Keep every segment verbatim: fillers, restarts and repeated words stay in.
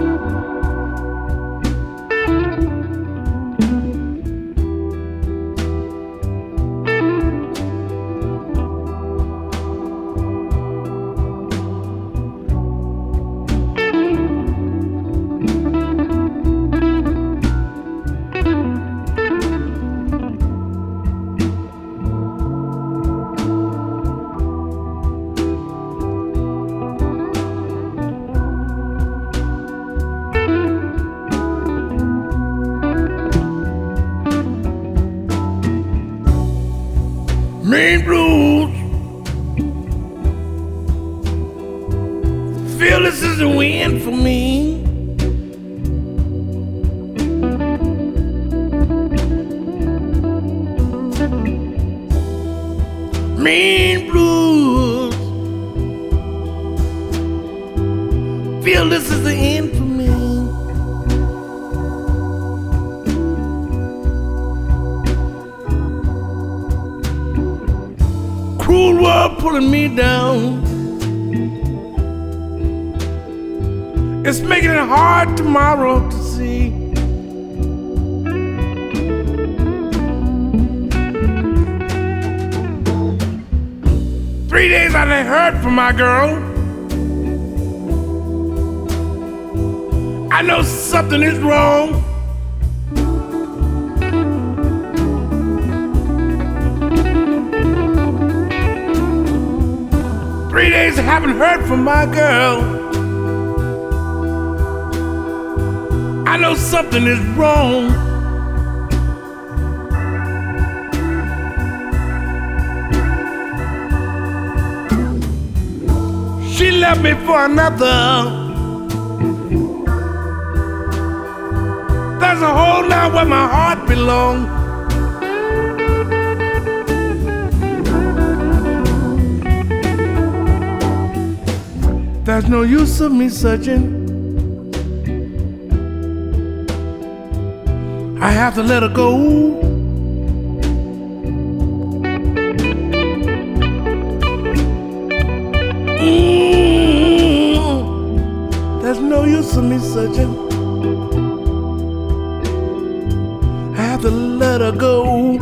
Main blues. Feel this is the wind for me. Main blues. Feel this is the end for me. Cruel world pulling me down. It's making it hard tomorrow to see. Three days I done heard from my girl. I know something is wrong. Three days I haven't heard from my girl. I know something is wrong. She left me for another. There's a hole now where my heart belongs. There's no use of me searching. I have to let her go. Mm, there's no use of me searching. I have to let her go.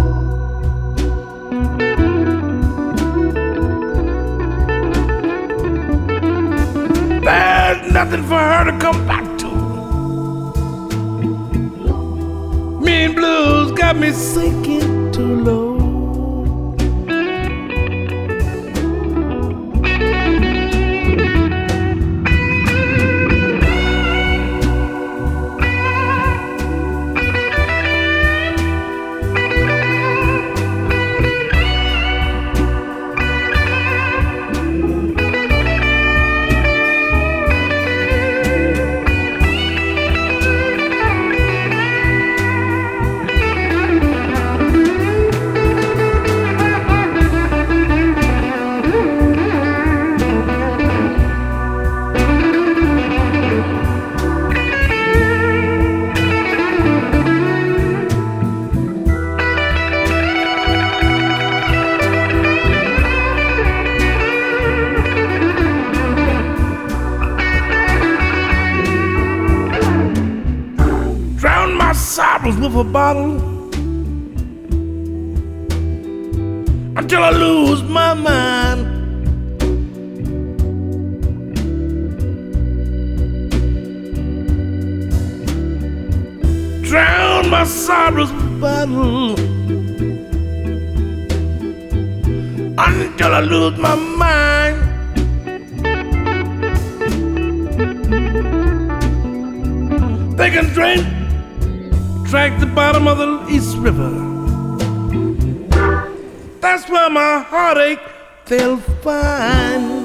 There's nothing for her to come back to. Mean blues got me sinking too low. Sorrows with a bottle until I lose my mind. Drown my sorrows with a bottle until I lose my mind. They can drink Track the bottom of the East River. That's where my heartache they'll find.